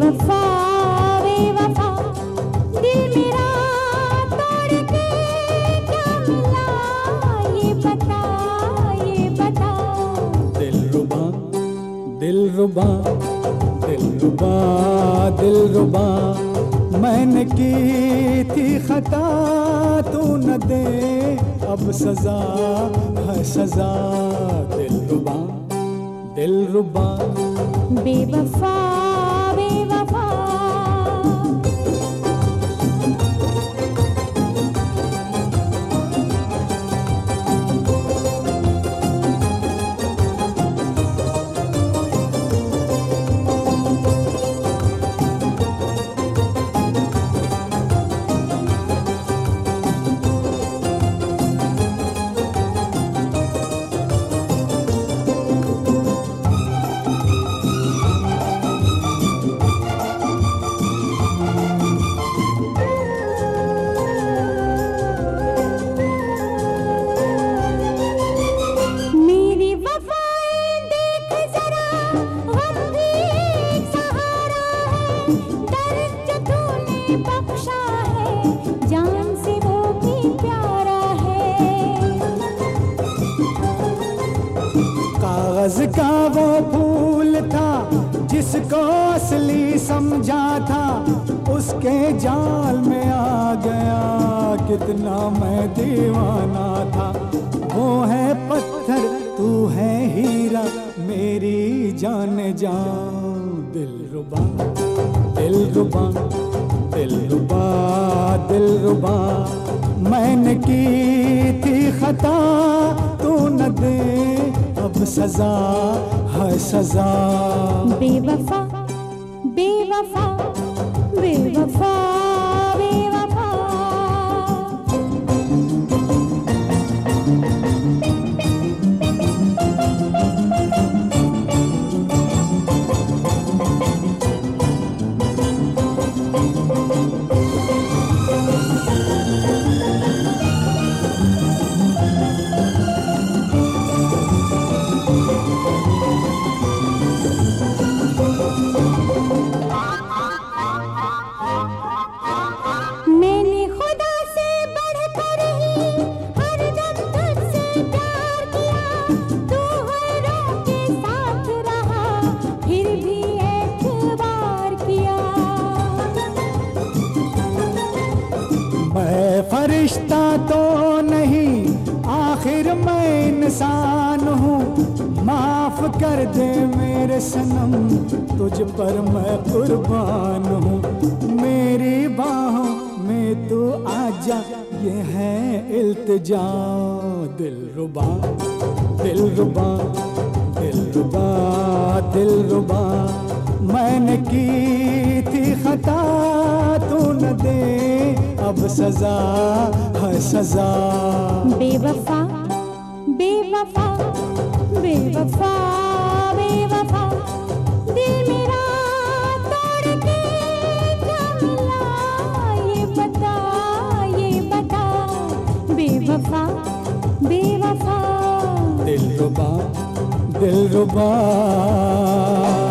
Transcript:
बेवफा बेवफा दिल मेरा तोड़ के क्या मिला, ये बता ये बता। दिलरुबा दिलरुबा दिलरुबा दिलरुबा, मैंने की थी खता, तू न दे अब सजा है सजा। दिलरुबा दिलरुबा बेवफा बेवफा बख्शा है, जान से वो भी प्यारा है। कागज का वो फूल था जिसको असली समझा था, उसके जाल में आ गया कितना मैं दीवाना था। वो है पत्थर तू है हीरा, मेरी जान जान। दिलरुबा दिलरुबा दिलरुबा दिलरुबा, मैंने की थी खता, तू न दे अब सजा है सजा। बेवफा बेवफा बेवफा बेवफा मैंने खुदा से बढ़कर ही हरदम तुझसे प्यार किया। तू हरों के साथ रहा, फिर भी एतबार किया। मैं फरिश्ता तो नहीं, आखिर मैं इंसान हूँ। माफ कर दे मेरे सनम, तुझ पर मैं कुर्बान हूँ। मेरी बाहों में तू आजा, ये है इल्तिजा। दिलरुबा दिलरुबा दिलरुबा दिलरुबा, मैंने की थी खता, तू न दे अब सजा है सजा। बेवफा बेवफा बेवफा बेवफा दिल मेरा तोड़ के क्या मिला, ये बता ये बता। बेवफा बेवफा दिलरुबा दिलरुबा।